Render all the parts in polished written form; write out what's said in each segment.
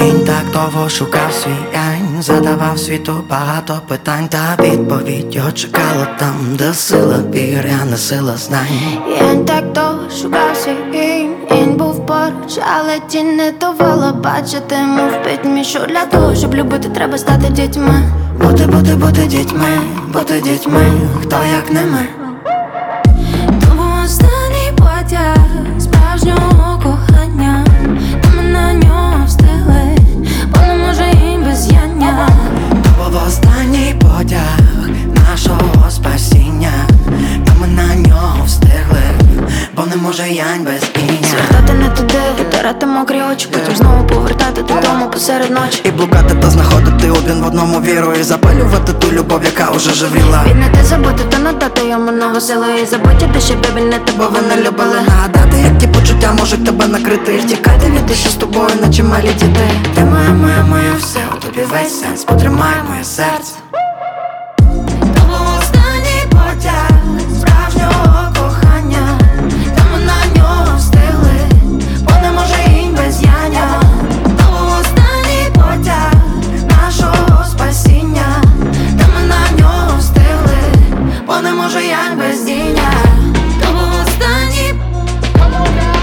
Інтактово шукав свій янь, задавав світу багато питань, та відповідь я чекала там, де сила вір, а не сила знань. Янь так довго шукав свій янь був поруч, але тінь не давала бачити, мов пітьмі. Що для того, щоб любити, треба стати дітьми. Бути дітьми, хто як не ми. То був останній потяг справжнього кохання, та ми на нього встигли, бо не може їм без яння. То був останній потяг нашого спасіння, та ми на нього встигли, бо не може янь без іння. Звертати не туди, витирати мокрі очі, потім знову повертати додому посеред ночі. І блукати та знаходити один в одному віру, і запалювати ту любов, яка уже живріла. Віднати, забути та надати йому нову силу, і забути, щоб обійняти, бо ви не любили. Нагадати, які почуття можуть тебе накрити, і втікати від душі з тобою, наче малі діти. Ти моя, все, у тобі весь сенс, потримай моє серце. То був останній потяг справжнього кохання, та ми на нього встигли, бо не може їм без яння. То був останній потяг нашого спасіння, та ми на нього встигли, бо не може янь без діння. То був останній потяг.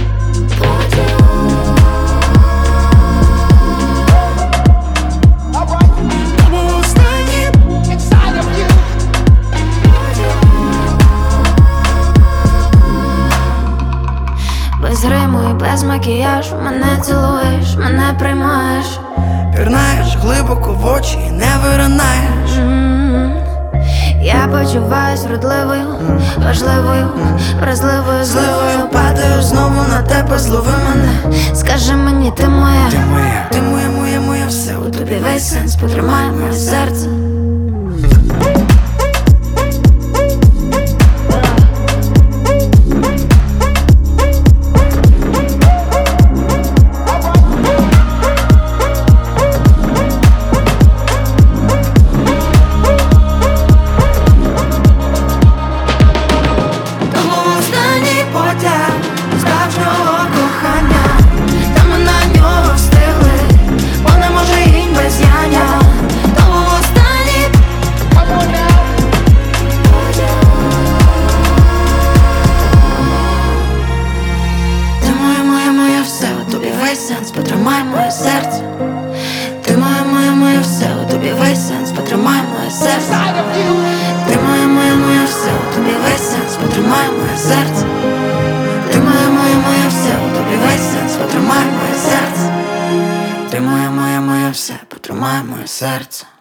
Без гриму і без макіяжу мене цілуєш, мене приймаєш. Пірнаєш глибоко в очі і не виринаєш. Я почуваюсь вродливою, важливою, вразливою, зливою. Падаю знову на тебе, злови мене. Скажи мені, ти моя, Ти моя, все, у тобі весь сенс, потримай моє серце. Справжнього кохання, та ми на нього встигли, бо не може їм без яння. То був останній потяг. Ти моє, все, у тобі весь сенс, потримай моє серце. Ти моє, все, у тобі весь сенс, потримай моє серце. Ти моє, все, у тобі весь сенс, потримай моє серце. Ти моє, все, у тобі весь сенс, потримай моє серце. Ти моє, все, потримай моє серце.